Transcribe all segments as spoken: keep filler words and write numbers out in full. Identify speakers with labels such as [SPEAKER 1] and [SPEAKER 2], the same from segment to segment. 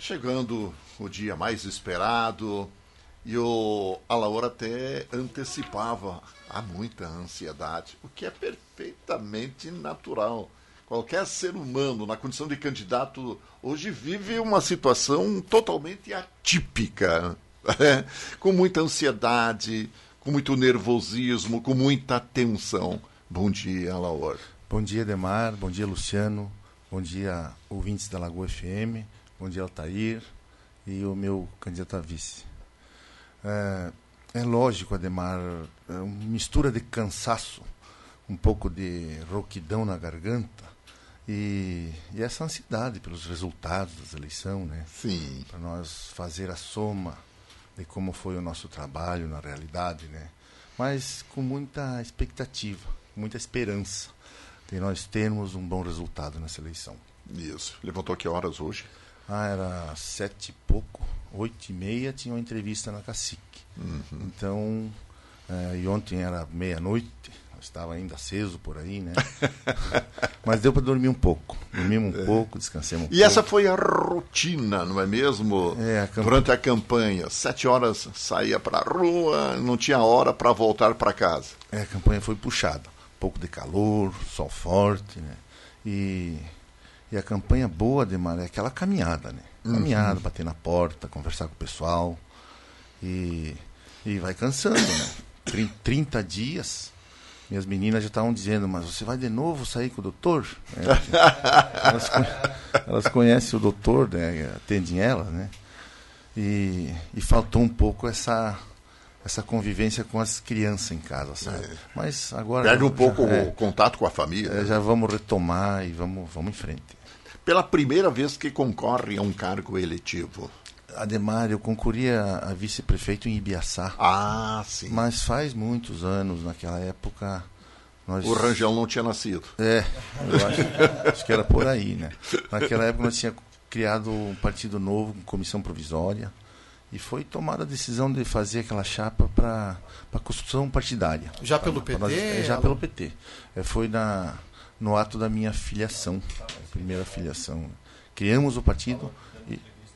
[SPEAKER 1] Chegando o dia mais esperado, e o Alaor até antecipava há muita ansiedade, o que é perfeitamente natural. Qualquer ser humano, na condição de candidato, hoje vive uma situação totalmente atípica, né? Com muita ansiedade, com muito nervosismo, com muita tensão. Bom dia, Alaor.
[SPEAKER 2] Bom dia, Ademar. Bom dia, Luciano. Bom dia, ouvintes da Lagoa F M. Bom dia, Altair. E o meu candidato a vice. É, é lógico, Ademar, é uma mistura de cansaço, um pouco de rouquidão na garganta e, e essa ansiedade pelos resultados da eleição, né?
[SPEAKER 1] Sim.
[SPEAKER 2] Para nós fazer a soma de como foi o nosso trabalho na realidade, né? Mas com muita expectativa, muita esperança de nós termos um bom resultado nessa eleição.
[SPEAKER 1] Isso. Levantou que horas hoje?
[SPEAKER 2] Ah, era sete e pouco, oito e meia, tinha uma entrevista na Cacique.
[SPEAKER 1] Uhum.
[SPEAKER 2] Então, é, e ontem era meia-noite, estava ainda aceso por aí, né? Mas deu para dormir um pouco. Dormimos um é. pouco, descansemos um
[SPEAKER 1] e
[SPEAKER 2] pouco.
[SPEAKER 1] E essa foi a rotina, não é mesmo?
[SPEAKER 2] É, a camp...
[SPEAKER 1] Durante a campanha. Sete horas saía para a rua, não tinha hora para voltar para casa.
[SPEAKER 2] É, a campanha foi puxada. Um pouco de calor, sol forte, né? E... E a campanha boa, Ademar, é aquela caminhada, né? Caminhada, uhum. Bater na porta, conversar com o pessoal. E, e vai cansando, né? trinta dias, minhas meninas já estavam dizendo, mas você vai de novo sair com o doutor? É, elas, elas conhecem o doutor, né? Atendem elas, né? E, e faltou um pouco essa... essa convivência com as crianças em casa, sabe? É. Mas agora...
[SPEAKER 1] Perde um
[SPEAKER 2] já,
[SPEAKER 1] pouco
[SPEAKER 2] é,
[SPEAKER 1] o contato com a família.
[SPEAKER 2] É,
[SPEAKER 1] né?
[SPEAKER 2] Já vamos retomar e vamos, vamos em frente.
[SPEAKER 1] Pela primeira vez que concorre a um cargo eletivo.
[SPEAKER 2] Ademar, eu concorria a vice-prefeito em Ibiaçá.
[SPEAKER 1] Ah, sim.
[SPEAKER 2] Mas faz muitos anos, naquela época... Nós...
[SPEAKER 1] O Rangel não tinha nascido.
[SPEAKER 2] É, eu acho, acho que era por aí, né? Naquela época nós tínhamos criado um partido novo, com comissão provisória, e foi tomada a decisão de fazer aquela chapa para a construção partidária.
[SPEAKER 3] Já pelo
[SPEAKER 2] pra,
[SPEAKER 3] P T?
[SPEAKER 2] Pra nós, é, já ela... pelo P T. É, foi na, no ato da minha filiação, a primeira filiação. Criamos o partido e,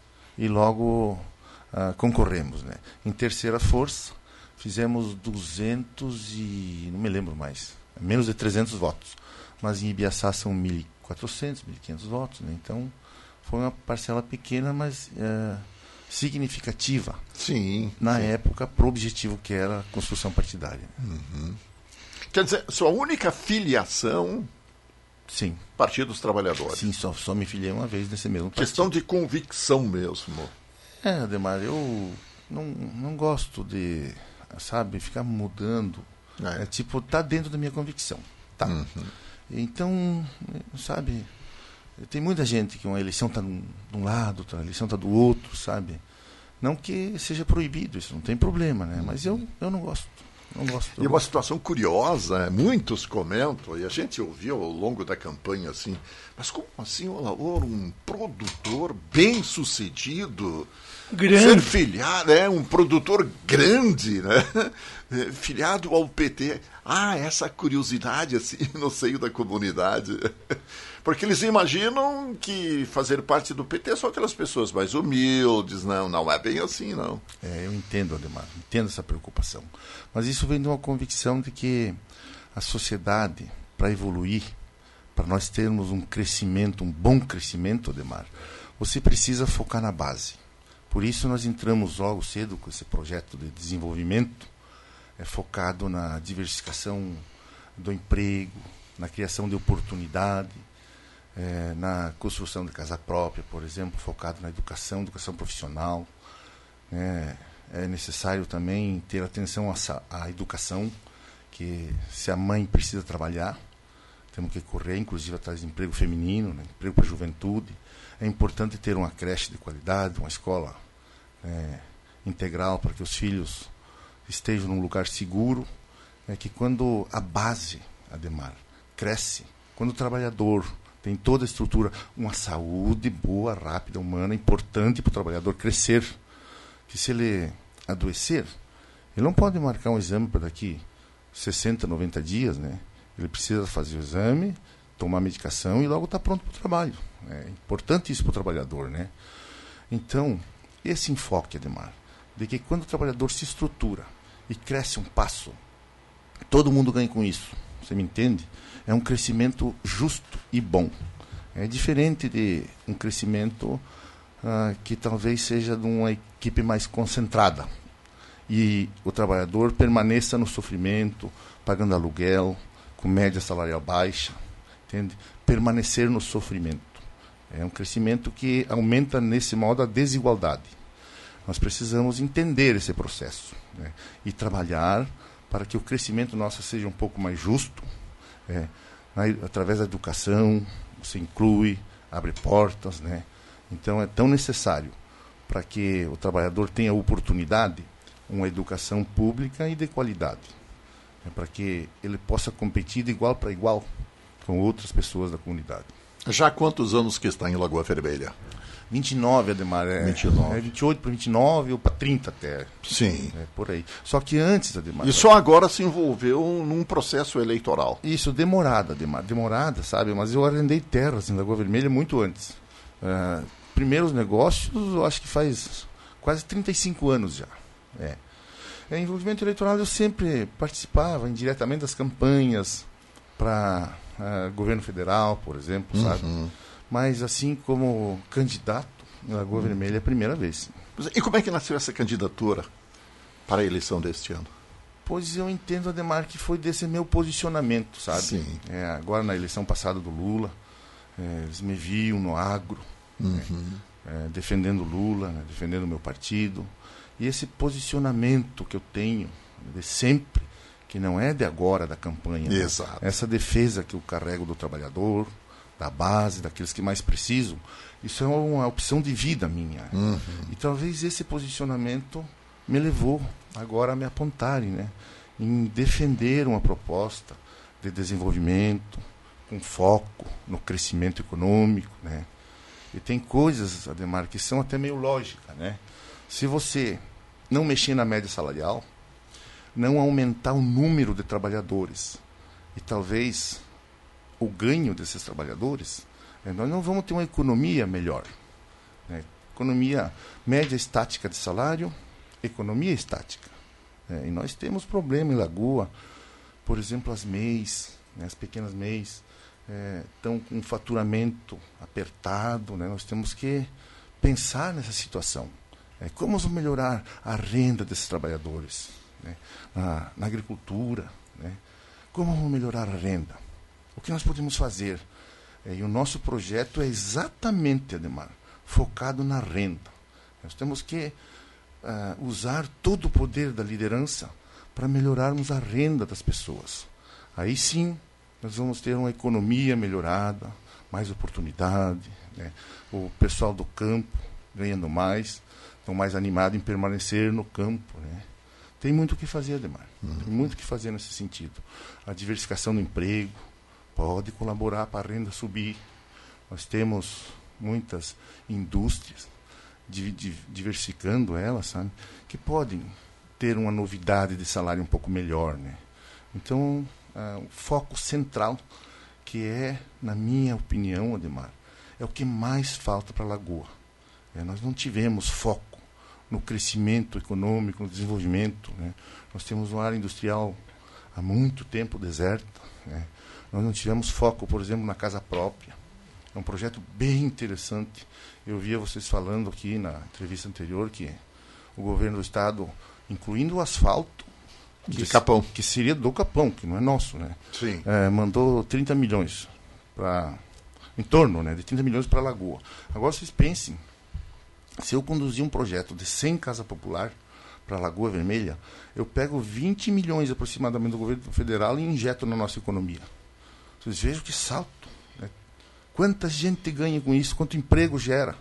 [SPEAKER 2] e logo uh, concorremos, né? Em terceira força, fizemos duzentos e... não me lembro mais, menos de trezentos votos. Mas em Ibiaçá são mil e quatrocentos, mil e quinhentos votos, né? Então, foi uma parcela pequena, mas... Uh, significativa,
[SPEAKER 1] sim,
[SPEAKER 2] na
[SPEAKER 1] sim.
[SPEAKER 2] época, para o objetivo que era a construção partidária.
[SPEAKER 1] Uhum. Quer dizer, sua única filiação...
[SPEAKER 2] Sim.
[SPEAKER 1] Partido dos Trabalhadores.
[SPEAKER 2] Sim, só, só me filiei uma vez nesse mesmo partido.
[SPEAKER 1] Questão de convicção mesmo.
[SPEAKER 2] É, Ademar, eu não, não gosto de, sabe, ficar mudando. É, é tipo, tá dentro da minha convicção. Tá.
[SPEAKER 1] Uhum.
[SPEAKER 2] Então, sabe... Tem muita gente que uma eleição está de um lado, outra eleição está do outro, sabe? Não que seja proibido, isso não tem problema, né? Mas eu, eu não gosto. Não gosto.
[SPEAKER 1] E uma situação curiosa, muitos comentam, e a gente ouviu ao longo da campanha assim, mas como assim o Alaor, um produtor bem sucedido,
[SPEAKER 3] grande.
[SPEAKER 1] Ser filiado, é um produtor grande, né? Filiado ao P T. Ah, essa curiosidade assim no seio da comunidade. Porque eles imaginam que fazer parte do P T é só aquelas pessoas mais humildes. Não, não é bem assim, não.
[SPEAKER 2] É, eu entendo, Ademar, entendo essa preocupação. Mas isso vem de uma convicção de que a sociedade, para evoluir, para nós termos um crescimento, um bom crescimento, Ademar, você precisa focar na base. Por isso nós entramos logo cedo com esse projeto de desenvolvimento, é, focado na diversificação do emprego, na criação de oportunidade, é, na construção de casa própria, por exemplo, focado na educação, educação profissional. É, é necessário também ter atenção à, à educação, que se a mãe precisa trabalhar, temos que correr, inclusive, atrás de emprego feminino, né, emprego para a juventude. É importante ter uma creche de qualidade, uma escola é, integral para que os filhos estejam num lugar seguro. É que quando a base, Ademar, cresce, quando o trabalhador tem toda a estrutura, uma saúde boa, rápida, humana, importante para o trabalhador crescer, que se ele adoecer, ele não pode marcar um exame para daqui sessenta, noventa dias, né? Ele precisa fazer o exame, tomar medicação e logo está pronto para o trabalho. É importante isso para o trabalhador, né? Então, esse enfoque, Ademar, de que quando o trabalhador se estrutura e cresce um passo, todo mundo ganha com isso, você me entende? É um crescimento justo e bom. É diferente de um crescimento ah, que talvez seja de uma equipe mais concentrada e o trabalhador permaneça no sofrimento, pagando aluguel, com média salarial baixa, entende? Permanecer no sofrimento. É um crescimento que aumenta, nesse modo, a desigualdade. Nós precisamos entender esse processo, né? E trabalhar para que o crescimento nosso seja um pouco mais justo, é, na, através da educação, você inclui, abre portas, né? Então é tão necessário para que o trabalhador tenha oportunidade, uma educação pública e de qualidade, né? Para que ele possa competir de igual para igual com outras pessoas da comunidade.
[SPEAKER 1] Já há quantos anos que está em Lagoa Vermelha?
[SPEAKER 2] vinte e nove, Ademar. É,
[SPEAKER 1] vinte e nove.
[SPEAKER 2] É vinte e oito para vinte e nove ou para trinta até.
[SPEAKER 1] Sim.
[SPEAKER 2] É, por aí. Só que antes, Ademar...
[SPEAKER 1] E só agora se envolveu num processo eleitoral.
[SPEAKER 2] Isso, demorada, Ademar. Demorada, sabe? Mas eu arrendei terras em Lagoa Vermelha muito antes. Uh, primeiros negócios, eu acho que faz quase trinta e cinco anos já. É. É, envolvimento eleitoral, eu sempre participava indiretamente das campanhas para uh, governo federal, por exemplo, sabe?
[SPEAKER 1] Uhum.
[SPEAKER 2] Mas assim como candidato em Lagoa uhum. Vermelha é a primeira vez.
[SPEAKER 1] E como é que nasceu essa candidatura para a eleição deste ano?
[SPEAKER 2] Pois eu entendo, Ademar, que foi desse meu posicionamento, sabe?
[SPEAKER 1] Sim.
[SPEAKER 2] É, agora na eleição passada do Lula, é, eles me viam no agro,
[SPEAKER 1] uhum.
[SPEAKER 2] né? é, defendendo Lula, né? defendendo o meu partido. E esse posicionamento que eu tenho de sempre, que não é de agora da campanha,
[SPEAKER 1] exato.
[SPEAKER 2] Né? Essa defesa que eu carrego do trabalhador, da base, daqueles que mais precisam, isso é uma opção de vida minha.
[SPEAKER 1] Uhum.
[SPEAKER 2] E talvez esse posicionamento me levou agora a me apontarem, né, em defender uma proposta de desenvolvimento com foco no crescimento econômico, né? E tem coisas, Ademar, que são até meio lógicas, né? Se você não mexer na média salarial, não aumentar o número de trabalhadores e talvez o ganho desses trabalhadores, né, nós não vamos ter uma economia melhor, né? Economia média estática de salário, economia estática. É, e nós temos problema em Lagoa, por exemplo, as M E Is, né, as pequenas M E Is, estão é, com um faturamento apertado, né? Nós temos que pensar nessa situação. É, como vamos melhorar a renda desses trabalhadores, né? na, na agricultura, né? Como vamos melhorar a renda? O que nós podemos fazer? É, e o nosso projeto é exatamente, Ademar, focado na renda. Nós temos que uh, usar todo o poder da liderança para melhorarmos a renda das pessoas. Aí sim, nós vamos ter uma economia melhorada, mais oportunidade, né? O pessoal do campo ganhando mais, estão mais animados em permanecer no campo, né? Tem muito o que fazer, Ademar. Uhum. Tem muito o que fazer nesse sentido. A diversificação do emprego pode colaborar para a renda subir. Nós temos muitas indústrias, di- di- diversificando elas, sabe, que podem ter uma novidade de salário um pouco melhor, né? Então, uh, o foco central, que é, na minha opinião, Ademar, é o que mais falta para a Lagoa. É, nós não tivemos foco no crescimento econômico, no desenvolvimento, né? Nós temos uma área industrial há muito tempo deserta, né? Nós não tivemos foco, por exemplo, na casa própria. É um projeto bem interessante. Eu via vocês falando aqui na entrevista anterior que o governo do estado, incluindo o asfalto,
[SPEAKER 1] de que, Capão,
[SPEAKER 2] que seria do Capão, que não é nosso, né?
[SPEAKER 1] Sim.
[SPEAKER 2] É, mandou trinta milhões para, em torno, né, de trinta milhões para a Lagoa. Agora vocês pensem, se eu conduzir um projeto de cem casas popular para a Lagoa Vermelha, eu pego vinte milhões aproximadamente do governo federal e injeto na nossa economia. Vocês vejam que salto, né? Quanta gente ganha com isso, quanto emprego gera.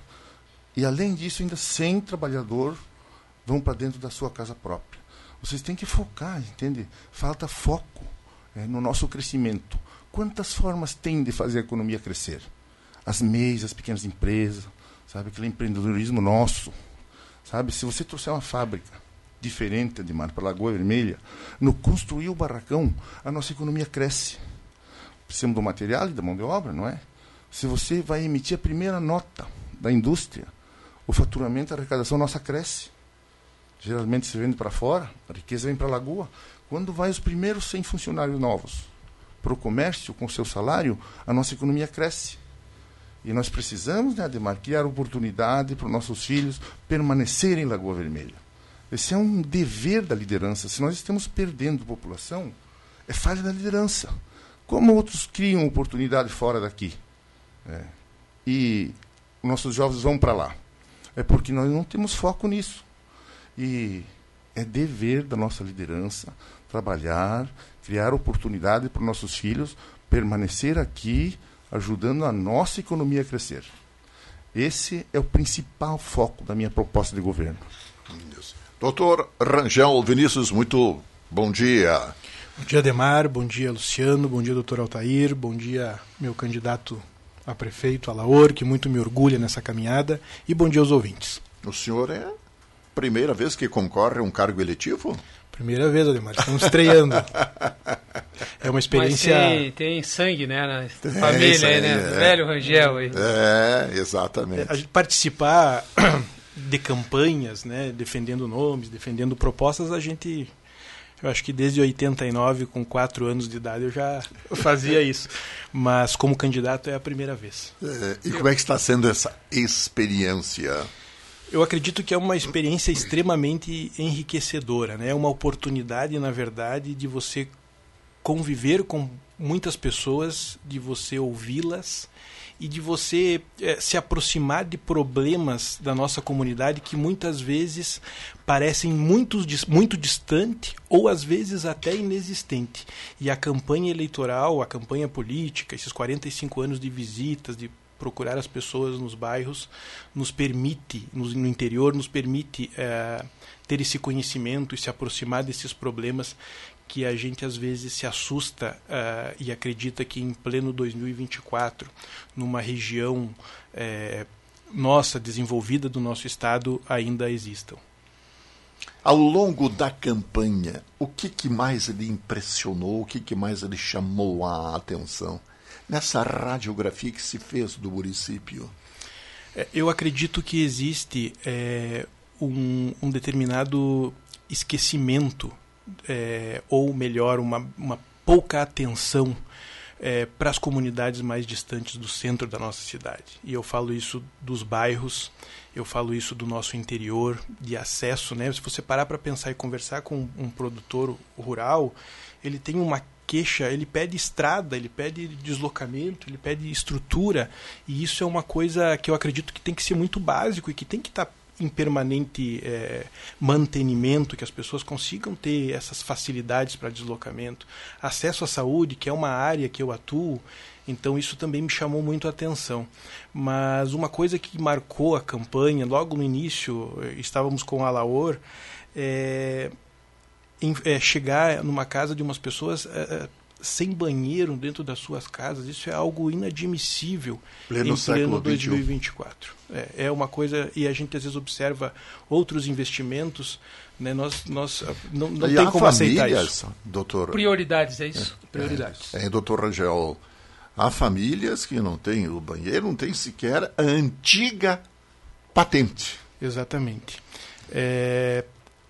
[SPEAKER 2] E além disso, ainda cem trabalhadores vão para dentro da sua casa própria. Vocês têm que focar, entende? Falta foco, é, no nosso crescimento. Quantas formas tem de fazer a economia crescer? As M E Is, as pequenas empresas, sabe? Aquele empreendedorismo nosso. Sabe? Se você trouxer uma fábrica diferente, Ademar, para a Lagoa Vermelha, no construir o barracão, a nossa economia cresce. Precisamos do material e da mão de obra, não é? Se você vai emitir a primeira nota da indústria, o faturamento, a arrecadação nossa cresce. Geralmente se vende para fora, a riqueza vem para a Lagoa. Quando vai os primeiros cem funcionários novos para o comércio, com seu salário, a nossa economia cresce. E nós precisamos, né, Ademar, criar oportunidade para os nossos filhos permanecerem em Lagoa Vermelha. Esse é um dever da liderança. Se nós estamos perdendo população, é falha da liderança. Como outros criam oportunidade fora daqui? É. E nossos jovens vão para lá. É porque nós não temos foco nisso. E é dever da nossa liderança trabalhar, criar oportunidade para os nossos filhos permanecer aqui, ajudando a nossa economia a crescer. Esse é o principal foco da minha proposta de governo.
[SPEAKER 1] Doutor Rangel Vinícius, muito bom dia.
[SPEAKER 3] Bom dia, Ademar. Bom dia, Luciano. Bom dia, doutor Altair. Bom dia, meu candidato a prefeito, Alaor, que muito me orgulha nessa caminhada. E bom dia aos ouvintes.
[SPEAKER 1] O senhor é a primeira vez que concorre a um cargo eletivo?
[SPEAKER 3] Primeira vez, Ademar. Estamos estreando. É uma experiência...
[SPEAKER 4] Mas tem, tem sangue, né? Na tem, família aí, né? É. Velho Rangel aí.
[SPEAKER 1] É, exatamente.
[SPEAKER 3] A gente participar de campanhas, né? Defendendo nomes, defendendo propostas, a gente... Eu acho que desde oitenta e nove, com quatro anos de idade, eu já fazia isso. Mas como candidato é a primeira vez.
[SPEAKER 1] É, e como é que está sendo essa experiência?
[SPEAKER 3] Eu acredito que é uma experiência extremamente enriquecedora, né? É uma oportunidade, na verdade, de você conviver com muitas pessoas, de você ouvi-las e de você é, se aproximar de problemas da nossa comunidade que muitas vezes parecem muito, muito distante ou às vezes até inexistente. E a campanha eleitoral, a campanha política, esses quarenta e cinco anos de visitas, de procurar as pessoas nos bairros, nos permite, no, no interior, nos permite é, ter esse conhecimento e se aproximar desses problemas que a gente às vezes se assusta uh, e acredita que em pleno dois mil e vinte e quatro, numa região é, nossa, desenvolvida do nosso estado, ainda existam.
[SPEAKER 1] Ao longo da campanha, o que, que mais lhe impressionou, o que, que mais lhe chamou a atenção nessa radiografia que se fez do município?
[SPEAKER 3] Eu acredito que existe é, um, um determinado esquecimento, é, ou melhor, uma, uma pouca atenção é, para as comunidades mais distantes do centro da nossa cidade. E eu falo isso dos bairros, eu falo isso do nosso interior, de acesso, né? Se você parar para pensar e conversar com um produtor rural, ele tem uma queixa, ele pede estrada, ele pede deslocamento, ele pede estrutura, e isso é uma coisa que eu acredito que tem que ser muito básico e que tem que estar em permanente é, mantenimento, que as pessoas consigam ter essas facilidades para deslocamento, acesso à saúde, que é uma área que eu atuo, então isso também me chamou muito a atenção. Mas uma coisa que marcou a campanha, logo no início, estávamos com o Alaor, é, em, é, chegar numa casa de umas pessoas é, sem banheiro dentro das suas casas, isso é algo inadmissível
[SPEAKER 1] pleno
[SPEAKER 3] em pleno dois mil e
[SPEAKER 1] vinte
[SPEAKER 3] vinte e quatro. É, é uma coisa, e a gente às vezes observa outros investimentos, né, nós, nós não, não tem como aceitar isso.
[SPEAKER 1] Doutor,
[SPEAKER 4] prioridades, é isso?
[SPEAKER 1] É,
[SPEAKER 4] prioridades.
[SPEAKER 1] É, é, doutor Rangel, há famílias que não têm o banheiro, não tem sequer a antiga patente.
[SPEAKER 3] Exatamente. É...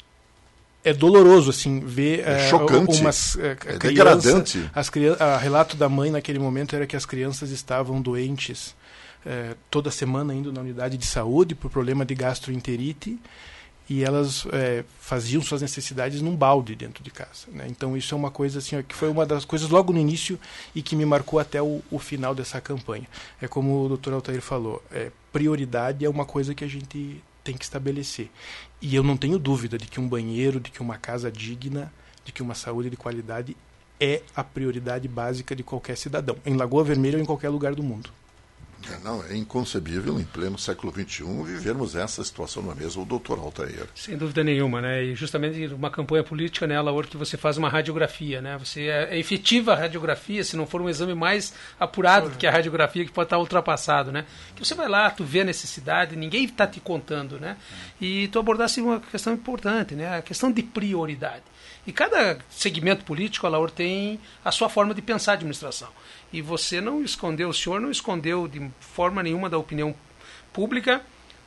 [SPEAKER 3] É doloroso, assim, ver
[SPEAKER 1] é chocante.
[SPEAKER 3] umas uh,
[SPEAKER 1] é
[SPEAKER 3] crianças...
[SPEAKER 1] degradante.
[SPEAKER 3] As crianças, a relato da mãe naquele momento era que as crianças estavam doentes uh, toda semana indo na unidade de saúde por problema de gastroenterite e elas uh, faziam suas necessidades num balde dentro de casa, né? Então isso é uma coisa assim, ó, que foi uma das coisas logo no início e que me marcou até o, o final dessa campanha. É como o doutor Altair falou, é, prioridade é uma coisa que a gente tem que estabelecer. E eu não tenho dúvida de que um banheiro, de que uma casa digna, de que uma saúde de qualidade é a prioridade básica de qualquer cidadão, em Lagoa Vermelha ou em qualquer lugar do mundo.
[SPEAKER 1] É, não, é inconcebível, em pleno século vinte e um, vivermos essa situação na mesa, o doutor Altair.
[SPEAKER 4] Sem dúvida nenhuma, né? E justamente uma campanha política, né, Alaor, que você faz uma radiografia, né? Você é, é efetiva a radiografia, se não for um exame mais apurado do que a radiografia, que pode estar ultrapassado, né? Que você vai lá, tu vê a necessidade, ninguém está te contando, né? E tu abordaste uma questão importante, né? A questão de prioridade. E cada segmento político, Alaor, tem a sua forma de pensar a administração. E você não escondeu, o senhor não escondeu de forma nenhuma da opinião pública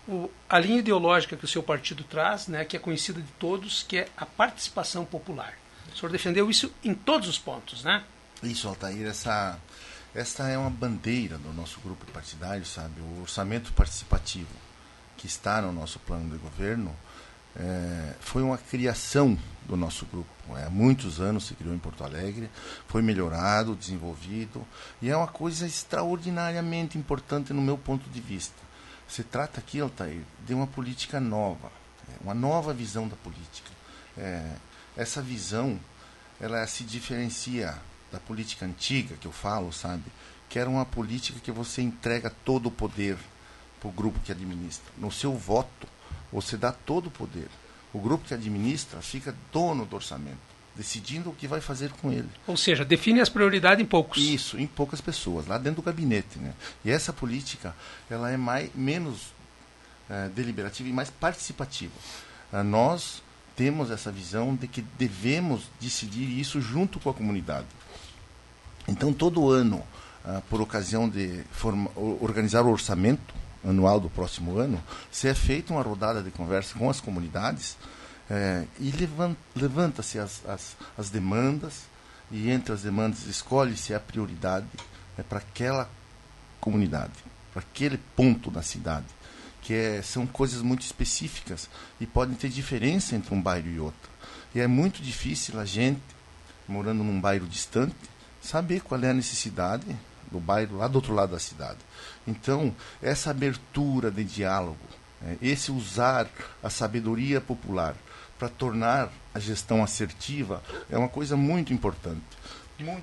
[SPEAKER 4] o, a linha ideológica que o seu partido traz, né, que é conhecida de todos, que é a participação popular. O senhor defendeu isso em todos os pontos, né?
[SPEAKER 2] Isso, Altair, essa, essa é uma bandeira do nosso grupo partidário, sabe? O orçamento participativo que está no nosso plano de governo é, foi uma criação do nosso grupo. É, há muitos anos se criou em Porto Alegre, foi melhorado, desenvolvido, e é uma coisa extraordinariamente importante no meu ponto de vista. Se trata aqui, Altair, de uma política nova, uma nova visão da política. É, essa visão, ela se diferencia da política antiga, que eu falo, sabe? Que era uma política que você entrega todo o poder para o grupo que administra. No seu voto, você dá todo o poder. O grupo que administra fica dono do orçamento, decidindo o que vai fazer com ele.
[SPEAKER 4] Ou seja, define as prioridades em poucos.
[SPEAKER 2] Isso, em poucas pessoas, lá dentro do gabinete, né? E essa política, ela é mais, menos é, deliberativa e mais participativa. Ah, nós temos essa visão de que devemos decidir isso junto com a comunidade. Então, todo ano, ah, por ocasião de forma, organizar o orçamento anual do próximo ano, se é feita uma rodada de conversa com as comunidades é, e levanta, levanta-se as, as, as demandas, e entre as demandas escolhe-se a prioridade é, para aquela comunidade, para aquele ponto da cidade, que é, são coisas muito específicas e podem ter diferença entre um bairro e outro. E é muito difícil a gente, morando num bairro distante, saber qual é a necessidade do bairro lá do outro lado da cidade. Então, essa abertura de diálogo, é, esse usar a sabedoria popular para tornar a gestão assertiva é uma coisa muito importante. Muito,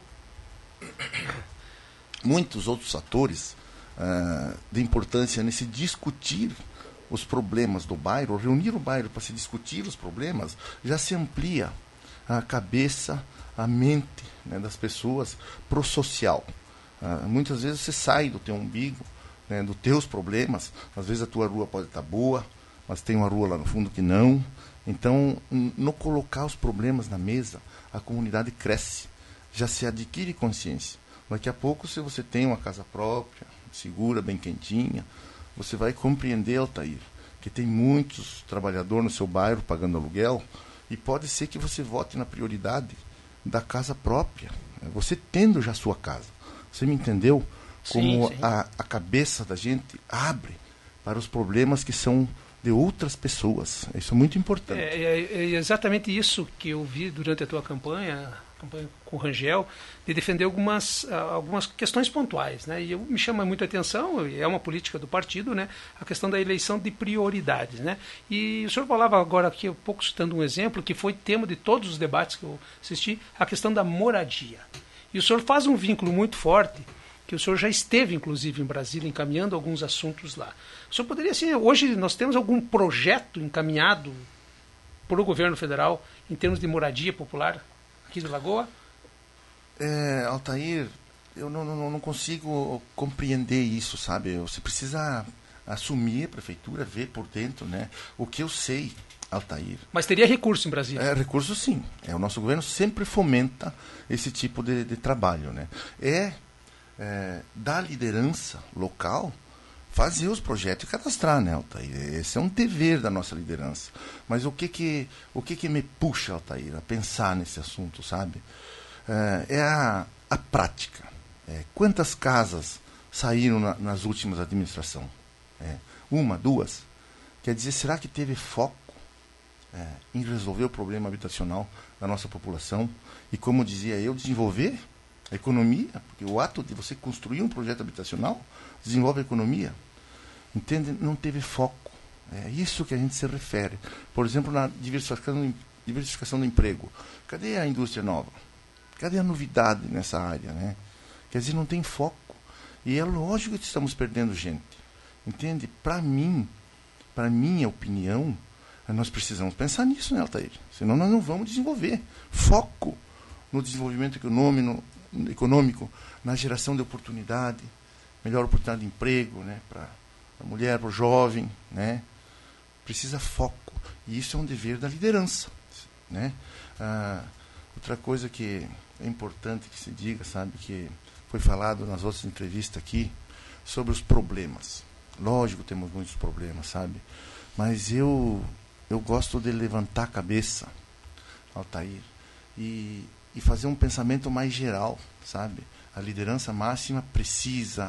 [SPEAKER 2] muitos outros fatores uh, de importância nesse discutir os problemas do bairro, reunir o bairro para se discutir os problemas, já se amplia a cabeça, a mente, né, das pessoas para o social. Uh, muitas vezes você sai do teu umbigo, né, dos teus problemas. Às vezes a tua rua pode estar boa, mas tem uma rua lá no fundo que não. Então, no colocar os problemas na mesa, a comunidade cresce, já se adquire consciência. Daqui a pouco, se você tem uma casa própria, segura, bem quentinha, você vai compreender, Altair, que tem muitos trabalhadores no seu bairro pagando aluguel, e pode ser que você vote na prioridade da casa própria, você tendo já a sua casa. Você me entendeu? Como
[SPEAKER 4] sim, sim.
[SPEAKER 2] A, a cabeça da gente abre para os problemas que são de outras pessoas. Isso é muito importante.
[SPEAKER 4] É, é, é exatamente isso que eu vi durante a tua campanha, a campanha com o Rangel, de defender algumas, algumas questões pontuais, né? E eu, me chama muita atenção, é uma política do partido, né? A questão da eleição de prioridades, né? E o senhor falava agora aqui, um pouco citando um exemplo, que foi tema de todos os debates que eu assisti, a questão da moradia. E o senhor faz um vínculo muito forte, que o senhor já esteve, inclusive, em Brasília, encaminhando alguns assuntos lá. O senhor poderia, assim, hoje nós temos algum projeto encaminhado por o governo federal em termos de moradia popular aqui de Lagoa?
[SPEAKER 2] É, Altair, eu não, não, não consigo compreender isso, sabe? Você precisa assumir a prefeitura, ver por dentro, né? O que eu sei, Altair.
[SPEAKER 4] Mas teria recurso em Brasília?
[SPEAKER 2] É, recurso sim. É, o nosso governo sempre fomenta esse tipo de, de trabalho, né? É... É, da liderança local fazer os projetos e cadastrar, né, Altair? Esse é um dever da nossa liderança. Mas o que que, o que, que me puxa, Altair, a pensar nesse assunto, sabe? É, é a, a prática. É, quantas casas saíram na, nas últimas administrações? É, uma, duas? Quer dizer, será que teve foco é, em resolver o problema habitacional da nossa população? E, como dizia eu, desenvolver a economia, porque o ato de você construir um projeto habitacional desenvolve a economia. Entende? Não teve foco. É isso que a gente se refere. Por exemplo, na diversificação, diversificação do emprego. Cadê a indústria nova? Cadê a novidade nessa área, né? Quer dizer, não tem foco. E é lógico que estamos perdendo gente. Entende? Para mim, para minha opinião, nós precisamos pensar nisso, né, Altair? Senão nós não vamos desenvolver. Foco no desenvolvimento econômico, econômico, na geração de oportunidade, melhor oportunidade de emprego, né, para a mulher, para o jovem, né? Precisa foco. E isso é um dever da liderança, né? Ah, outra coisa que é importante que se diga, sabe, que foi falado nas outras entrevistas aqui, sobre os problemas. Lógico, temos muitos problemas, sabe? Mas eu, eu gosto de levantar a cabeça, Altair, e, e fazer um pensamento mais geral, sabe? A liderança máxima precisa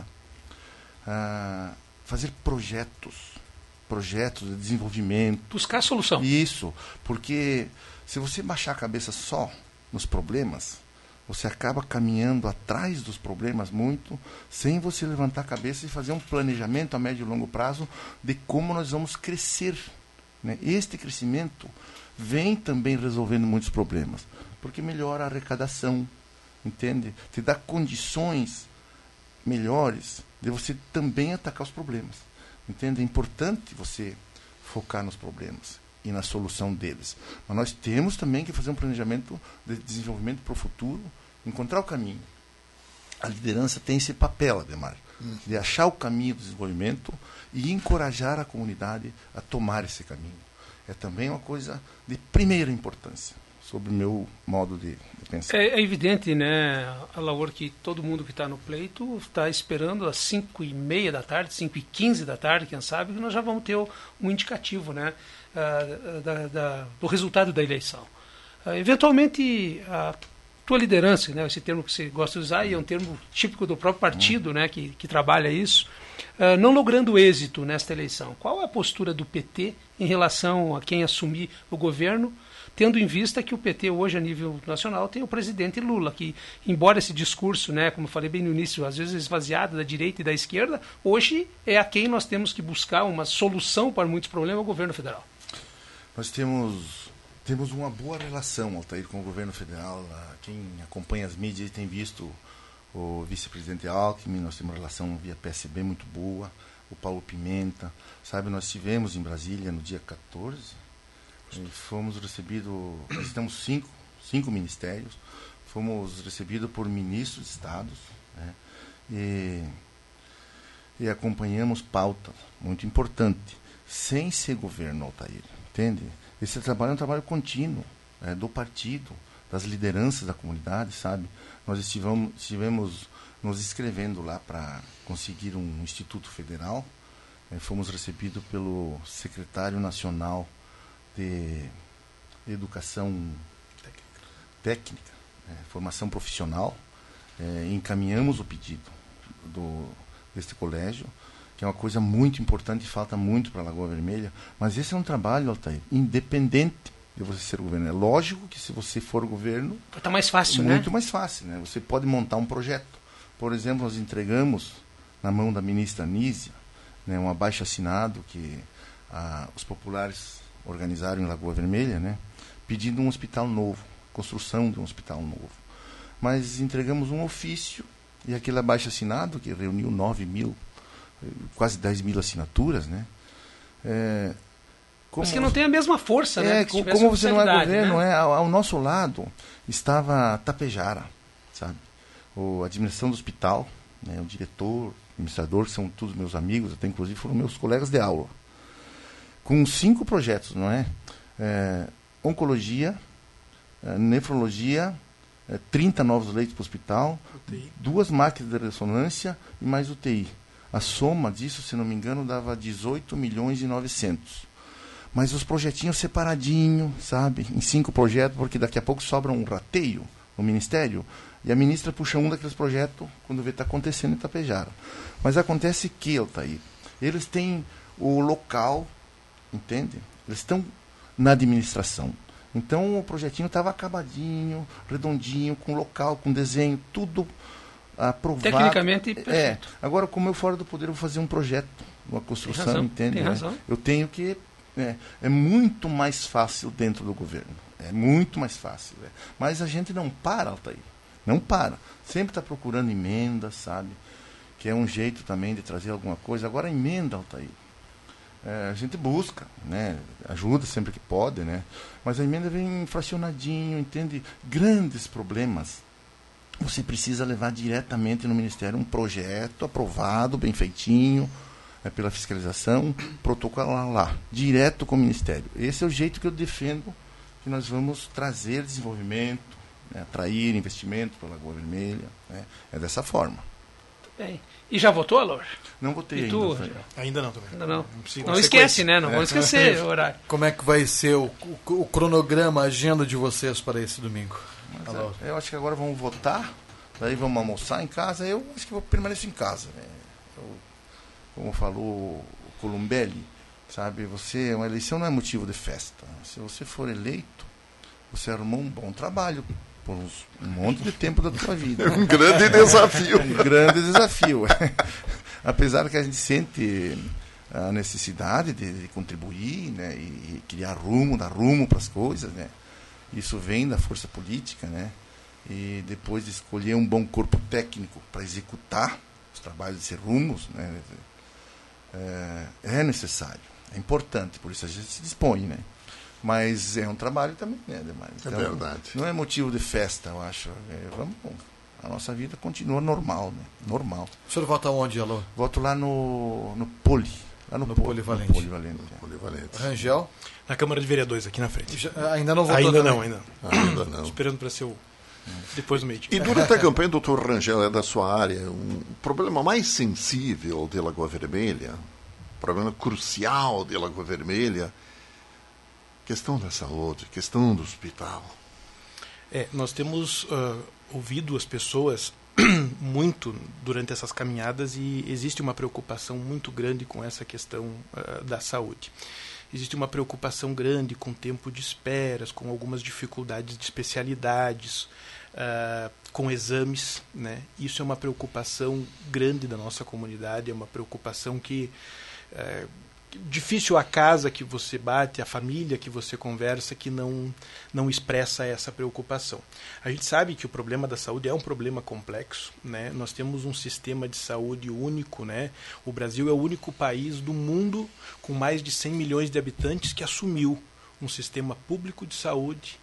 [SPEAKER 2] ah, fazer projetos, projetos de desenvolvimento.
[SPEAKER 4] Buscar a solução.
[SPEAKER 2] Isso, porque se você baixar a cabeça só nos problemas, você acaba caminhando atrás dos problemas muito, sem você levantar a cabeça e fazer um planejamento a médio e longo prazo de como nós vamos crescer, né? Este crescimento vem também resolvendo muitos problemas, porque melhora a arrecadação, entende? Te dá condições melhores de você também atacar os problemas, entende? É importante você focar nos problemas e na solução deles. Mas nós temos também que fazer um planejamento de desenvolvimento para o futuro, encontrar o caminho. A liderança tem esse papel, Ademar, hum. de achar o caminho do desenvolvimento e encorajar a comunidade a tomar esse caminho. É também uma coisa de primeira importância, sobre o meu modo de, de pensar.
[SPEAKER 4] É, é evidente, né, Alaor, que todo mundo que está no pleito está esperando às cinco e meia da tarde, cinco e quinze da tarde, quem sabe, que nós já vamos ter um indicativo, né, uh, da, da, do resultado da eleição. Uh, eventualmente, a tua liderança, né, esse termo que você gosta de usar, e é um termo típico do próprio partido, né, que, que trabalha isso, uh, não logrando êxito nesta eleição. Qual é a postura do P T em relação a quem assumir o governo, tendo em vista que o P T hoje, a nível nacional, tem o presidente Lula, que, embora esse discurso, né, como eu falei bem no início, às vezes esvaziado da direita e da esquerda, hoje é a quem nós temos que buscar uma solução para muitos problemas, o governo federal.
[SPEAKER 2] Nós temos, temos uma boa relação, Altair, com o governo federal. Quem acompanha as mídias tem visto o vice-presidente Alckmin, nós temos uma relação via P S B muito boa, o Paulo Pimenta, sabe, nós estivemos em Brasília no dia quatorze, e fomos recebidos, nós temos cinco, cinco ministérios, fomos recebidos por ministros de estados, né, e, e acompanhamos pauta muito importante, sem ser governo, Altair, entende? Esse trabalho é um trabalho contínuo, né, do partido, das lideranças da comunidade, sabe? Nós estivemos, estivemos nos inscrevendo lá para conseguir um instituto federal, né, fomos recebidos pelo secretário nacional de educação técnica, técnica é, formação profissional, é, encaminhamos o pedido do, deste colégio, que é uma coisa muito importante e falta muito para a Lagoa Vermelha, mas esse é um trabalho, Altair, independente de você ser governo. É lógico que se você for governo...
[SPEAKER 4] Está mais fácil,
[SPEAKER 2] muito
[SPEAKER 4] né?
[SPEAKER 2] Muito mais fácil, né? Você pode montar um projeto. Por exemplo, nós entregamos na mão da ministra Anísia, né, um abaixo-assinado que ah, os populares organizaram em Lagoa Vermelha, né, pedindo um hospital novo, construção de um hospital novo. Mas entregamos um ofício e aquele abaixo-assinado, que reuniu nove mil, quase dez mil assinaturas, né? É, como,
[SPEAKER 4] Mas que não tem a mesma força,
[SPEAKER 2] é,
[SPEAKER 4] né?
[SPEAKER 2] Como, como você não é governo, né? é, ao, ao nosso lado estava Tapejara, sabe? O, a administração do hospital, né, o diretor, o administrador, que são todos meus amigos, até inclusive foram meus colegas de aula, com cinco projetos, não é? é oncologia, é, nefrologia, é, trinta novos leitos para o hospital, U T I, duas máquinas de ressonância e mais U T I. A soma disso, se não me engano, dava dezoito milhões e novecentos. Mas os projetinhos separadinho, sabe? Em cinco projetos, porque daqui a pouco sobra um rateio no Ministério, e a ministra puxa um daqueles projetos quando vê que está acontecendo em Tapejara. Mas acontece que, Altair, eles têm o local, entende? Eles estão na administração. Então o projetinho estava acabadinho, redondinho, com local, com desenho, tudo aprovado.
[SPEAKER 4] Tecnicamente perfeito.
[SPEAKER 2] É. Agora, como eu fora do poder, eu vou fazer um projeto, uma construção,
[SPEAKER 4] tem razão,
[SPEAKER 2] entende?
[SPEAKER 4] Tem
[SPEAKER 2] né?
[SPEAKER 4] razão.
[SPEAKER 2] Eu tenho que... É, é muito mais fácil dentro do governo. É muito mais fácil. É. Mas a gente não para, Altair. Não para. Sempre está procurando emenda, sabe? Que é um jeito também de trazer alguma coisa. Agora, a emenda, Altair, é, a gente busca, né? Ajuda sempre que pode, né? Mas a emenda vem fracionadinho, entende? Grandes problemas. Você precisa levar diretamente no Ministério um projeto aprovado, bem feitinho, é, pela fiscalização, protocolar lá, direto com o Ministério. Esse é o jeito que eu defendo que nós vamos trazer desenvolvimento, né? Atrair investimento para a Lagoa Vermelha. Né? É dessa forma.
[SPEAKER 4] Bem, e já votou, Alaor?
[SPEAKER 2] Não votei
[SPEAKER 4] E
[SPEAKER 2] ainda.
[SPEAKER 4] tu,
[SPEAKER 2] Rafael.
[SPEAKER 3] Ainda não também.
[SPEAKER 4] Ainda não.
[SPEAKER 3] Não,
[SPEAKER 4] Não esquece, né? Não vamos esquecer o horário.
[SPEAKER 5] Como é que vai ser o, o, o cronograma, a agenda de vocês para esse domingo?
[SPEAKER 2] Mas, é, eu acho que agora vamos votar, daí vamos almoçar em casa. Eu acho que vou permanecer em casa. Né? Eu, como falou o Columbelli, sabe, você, uma eleição não é motivo de festa. Se você for eleito, você arrumou um bom trabalho por uns, um monte de tempo da tua vida.
[SPEAKER 1] É um grande desafio.
[SPEAKER 2] Um grande desafio. Apesar que a gente sente a necessidade de, de contribuir, né, e, e criar rumo, dar rumo para as coisas, né? Isso vem da força política, né? E depois de escolher um bom corpo técnico para executar os trabalhos desses rumos, né, é, é necessário, é importante, por isso a gente se dispõe, né? Mas é um trabalho também, né, Ademar? Então,
[SPEAKER 1] é verdade.
[SPEAKER 2] Não é motivo de festa, eu acho. É, vamos, a nossa vida continua normal, né? Normal.
[SPEAKER 5] O senhor vota onde, Alô?
[SPEAKER 2] Voto lá no, no Poli. Lá no,
[SPEAKER 5] No
[SPEAKER 2] Poli,
[SPEAKER 5] Polivalente.
[SPEAKER 2] No Polivalente. é.
[SPEAKER 1] Polivalente.
[SPEAKER 5] Rangel?
[SPEAKER 3] Na Câmara de Vereadores, aqui na frente.
[SPEAKER 5] Já- ainda não votou
[SPEAKER 3] Ainda
[SPEAKER 5] também?
[SPEAKER 3] não, ainda não.
[SPEAKER 1] Ainda não.
[SPEAKER 3] Esperando para ser o... depois do meio.
[SPEAKER 1] E durante a campanha, doutor Rangel, é da sua área, um problema mais sensível de Lagoa Vermelha, problema crucial de Lagoa Vermelha, questão da saúde, questão do hospital.
[SPEAKER 3] É, nós temos uh, ouvido as pessoas muito durante essas caminhadas e existe uma preocupação muito grande com essa questão uh, da saúde. Existe uma preocupação grande com o tempo de esperas, com algumas dificuldades de especialidades, uh, com exames, né? Isso é uma preocupação grande da nossa comunidade, é uma preocupação que... Uh, difícil a casa que você bate, a família que você conversa que não, não expressa essa preocupação. A gente sabe que o problema da saúde é um problema complexo, né? Nós temos um sistema de saúde único, né? O Brasil é o único país do mundo com mais de cem milhões de habitantes que assumiu um sistema público de saúde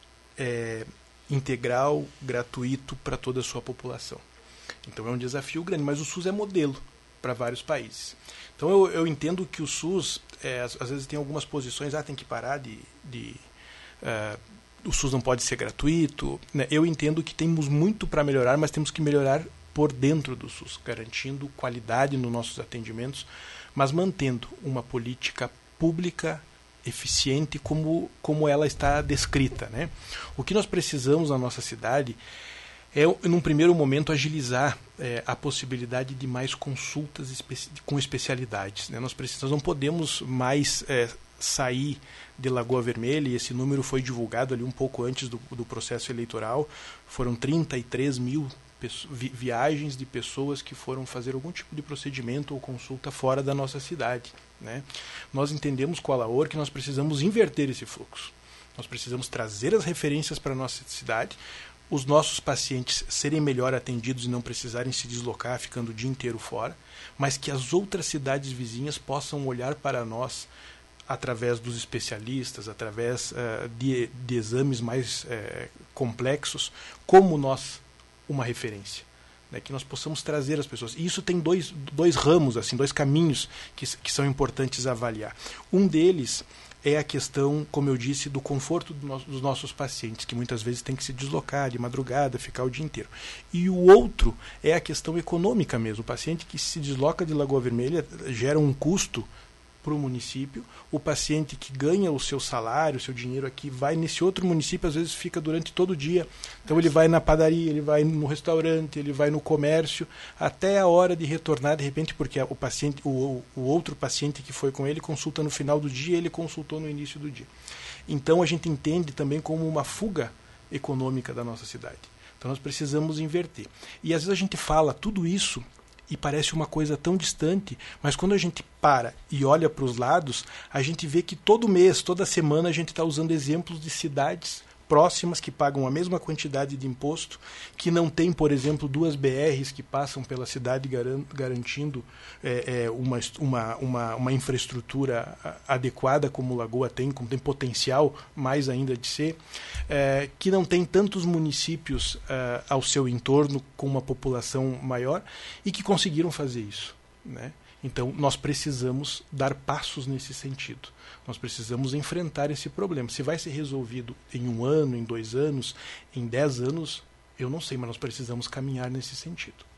[SPEAKER 3] é, integral, gratuito para toda a sua população. Então é um desafio grande, mas o SUS é modelo para vários países. Então eu, eu entendo que o SUS, é, às, às vezes tem algumas posições, ah, tem que parar de... de uh, o SUS não pode ser gratuito. Né? Eu entendo que temos muito para melhorar, mas temos que melhorar por dentro do SUS, garantindo qualidade nos nossos atendimentos, mas mantendo uma política pública eficiente como, como ela está descrita. Né? O que nós precisamos na nossa cidade é, num primeiro momento, agilizar é, a possibilidade de mais consultas espe- com especialidades. Né? Nós precisamos, não podemos mais é, sair de Lagoa Vermelha, e esse número foi divulgado ali um pouco antes do, do processo eleitoral. Foram trinta e três mil vi- viagens de pessoas que foram fazer algum tipo de procedimento ou consulta fora da nossa cidade. Né? Nós entendemos com a Alaor que nós precisamos inverter esse fluxo. Nós precisamos trazer as referências para a nossa cidade, os nossos pacientes serem melhor atendidos e não precisarem se deslocar ficando o dia inteiro fora, mas que as outras cidades vizinhas possam olhar para nós através dos especialistas, através uh, de, de exames mais uh, complexos, como nós uma referência. Né, que nós possamos trazer as pessoas. E isso tem dois, dois ramos, assim, dois caminhos que, que são importantes avaliar. Um deles é a questão, como eu disse, do conforto do no, dos nossos pacientes, que muitas vezes tem que se deslocar de madrugada, ficar o dia inteiro. E o outro é a questão econômica mesmo. O paciente que se desloca de Lagoa Vermelha gera um custo para o município. O paciente que ganha o seu salário, o seu dinheiro aqui, vai nesse outro município, às vezes fica durante todo o dia. Então ele vai na padaria, ele vai no restaurante, ele vai no comércio, até a hora de retornar, de repente, porque o paciente, o, o outro paciente que foi com ele consulta no final do dia, ele consultou no início do dia. Então a gente entende também como uma fuga econômica da nossa cidade. Então nós precisamos inverter. E às vezes a gente fala tudo isso e parece uma coisa tão distante, mas quando a gente para e olha para os lados, a gente vê que todo mês, toda semana, a gente está usando exemplos de cidades próximas que pagam a mesma quantidade de imposto, que não tem, por exemplo, duas B Rs que passam pela cidade garantindo é, é, uma, uma, uma, uma infraestrutura adequada como Lagoa tem, como tem potencial mais ainda de ser, é, que não tem tantos municípios é, ao seu entorno com uma população maior e que conseguiram fazer isso, né? Então, nós precisamos dar passos nesse sentido. Nós precisamos enfrentar esse problema. Se vai ser resolvido em um ano, em dois anos, em dez anos, eu não sei, mas nós precisamos caminhar nesse sentido.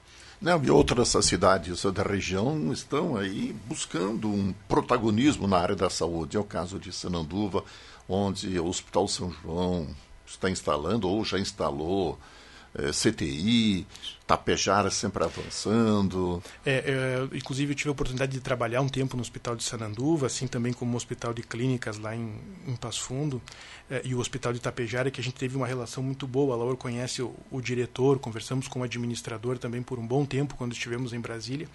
[SPEAKER 1] Não, e outras cidades da região estão aí buscando um protagonismo na área da saúde. É o caso de Sananduva, onde o Hospital São João está instalando ou já instalou é, C T I, Tapejara sempre avançando.
[SPEAKER 3] É, é, inclusive eu tive a oportunidade de trabalhar um tempo no Hospital de Sananduva, assim também como o Hospital de Clínicas lá em, em Passo Fundo, é, e o Hospital de Tapejara, que a gente teve uma relação muito boa. A Laura conhece o, o diretor, conversamos com o administrador também por um bom tempo quando estivemos em Brasília.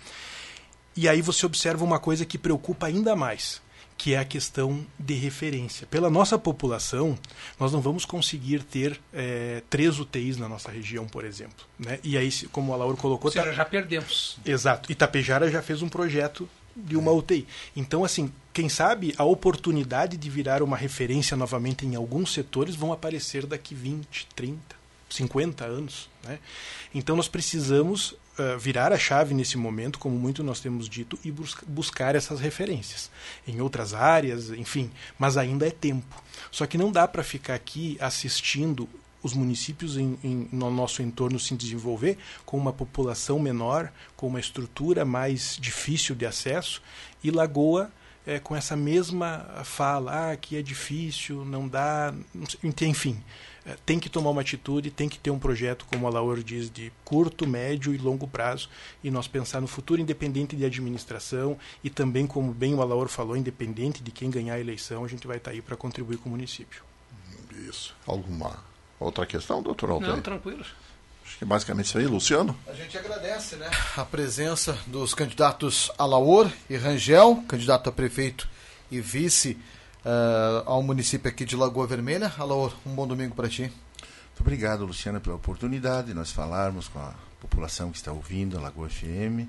[SPEAKER 3] E aí você observa uma coisa que preocupa ainda mais, que é a questão de referência. Pela nossa população, nós não vamos conseguir ter é, três U T Is na nossa região, por exemplo. Né? E aí, como a Laura colocou...
[SPEAKER 4] Ou seja, já perdemos.
[SPEAKER 3] Exato. Itapejara já fez um projeto de uma U T I. Então, assim, quem sabe a oportunidade de virar uma referência novamente em alguns setores vão aparecer daqui vinte, trinta, cinquenta anos. Né? Então, nós precisamos... Uh, virar a chave nesse momento, como muito nós temos dito, e bus- buscar essas referências em outras áreas, enfim, mas ainda é tempo. Só que não dá para ficar aqui assistindo os municípios em, em, no nosso entorno se desenvolver com uma população menor, com uma estrutura mais difícil de acesso, e Lagoa é, com essa mesma fala, ah, que é difícil, não dá, não sei, enfim... Tem que tomar uma atitude, tem que ter um projeto, como a Laura diz, de curto, médio e longo prazo, e nós pensar no futuro, independente de administração, e também, como bem o Laura falou, independente de quem ganhar a eleição, a gente vai estar aí para contribuir com o município.
[SPEAKER 1] Isso. Alguma outra questão, doutor Altair?
[SPEAKER 4] Não, tranquilo.
[SPEAKER 1] Acho que é basicamente isso aí, Luciano.
[SPEAKER 5] A gente agradece, né, a presença dos candidatos Alaor e Rangel, candidato a prefeito e vice Uh, ao município aqui de Lagoa Vermelha. Alô, um bom domingo para ti.
[SPEAKER 2] Muito obrigado, Luciana, pela oportunidade de nós falarmos com a população que está ouvindo a Lagoa F M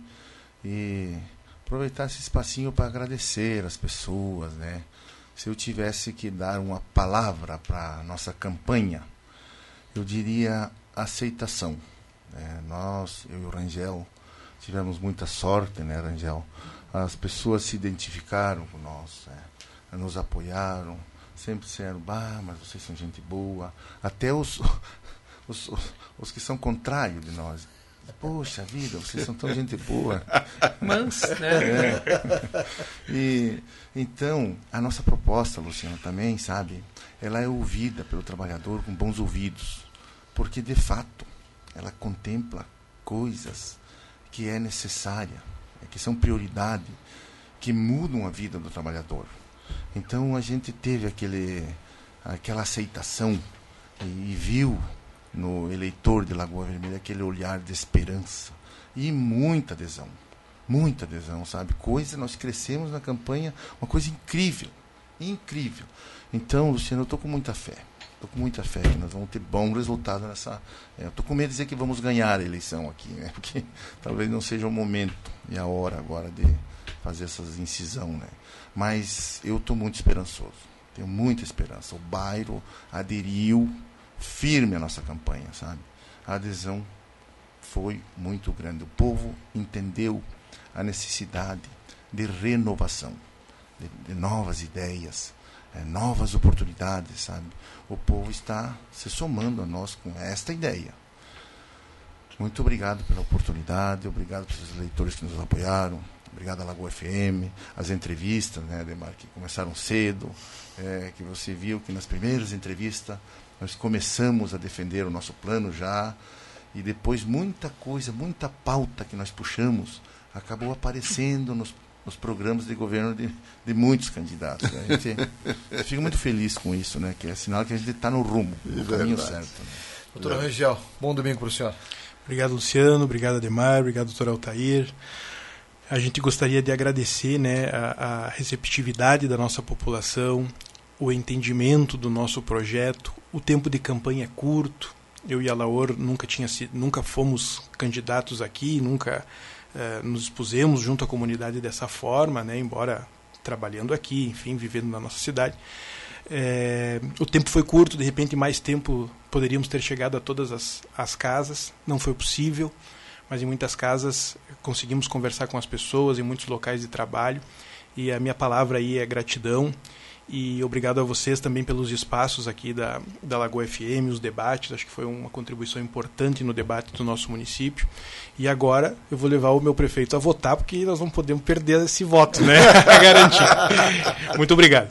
[SPEAKER 2] e aproveitar esse espacinho para agradecer as pessoas, né? Se eu tivesse que dar uma palavra para a nossa campanha, eu diria aceitação. Né? Nós, eu e o Rangel, tivemos muita sorte, né, Rangel? As pessoas se identificaram com nós, né? Nos apoiaram, sempre disseram, bah, mas vocês são gente boa. Até os, os, os, os que são contrários de nós. Poxa vida, vocês são tão gente boa.
[SPEAKER 4] Mas, né?
[SPEAKER 2] É. E, então, a nossa proposta, Luciano, também, sabe, ela é ouvida pelo trabalhador com bons ouvidos. Porque, de fato, ela contempla coisas que é necessária, que são prioridade, que mudam a vida do trabalhador. Então a gente teve aquele, aquela aceitação e, e viu no eleitor de Lagoa Vermelha aquele olhar de esperança e muita adesão, muita adesão, sabe? Coisa, nós crescemos na campanha, uma coisa incrível, incrível. Então, Luciano, eu estou com muita fé, estou com muita fé que nós vamos ter bom resultado nessa... É, eu estou com medo de dizer que vamos ganhar a eleição aqui, né? Porque talvez não seja o momento e a hora agora de fazer essas incisão, né? Mas eu estou muito esperançoso, tenho muita esperança. O bairro aderiu firme à nossa campanha, sabe? A adesão foi muito grande. O povo entendeu a necessidade de renovação, de, de novas ideias, é, novas oportunidades, sabe? O povo está se somando a nós com esta ideia. Muito obrigado pela oportunidade, obrigado pelos eleitores que nos apoiaram. Obrigado à Lagoa F M, as entrevistas, né, Ademar, que começaram cedo, é, que você viu que nas primeiras entrevistas nós começamos a defender o nosso plano já, e depois muita coisa, muita pauta que nós puxamos acabou aparecendo nos, nos programas de governo de, de muitos candidatos. Né? A gente, eu fico muito feliz com isso, né, que é sinal que a gente está no rumo, no caminho certo. Né?
[SPEAKER 5] Doutor Rangel, bom domingo para o senhor.
[SPEAKER 3] Obrigado, Luciano, obrigado, Ademar, obrigado, doutor Altair. A gente gostaria de agradecer, né, a, a receptividade da nossa população, o entendimento do nosso projeto. O tempo de campanha é curto. Eu e a Laor nunca, tinha sido, nunca fomos candidatos aqui, nunca eh, nos expusemos junto à comunidade dessa forma, né, embora trabalhando aqui, enfim, vivendo na nossa cidade. É, o tempo foi curto, de repente mais tempo poderíamos ter chegado a todas as, as casas, não foi possível. Mas em muitas casas conseguimos conversar com as pessoas, em muitos locais de trabalho, e a minha palavra aí é gratidão, E obrigado a vocês também pelos espaços aqui da, da Lagoa F M, os debates. Acho que foi uma contribuição importante no debate do nosso município. E agora eu vou levar o meu prefeito a votar, porque nós não podemos perder esse voto, né? Para garantir. Muito obrigado.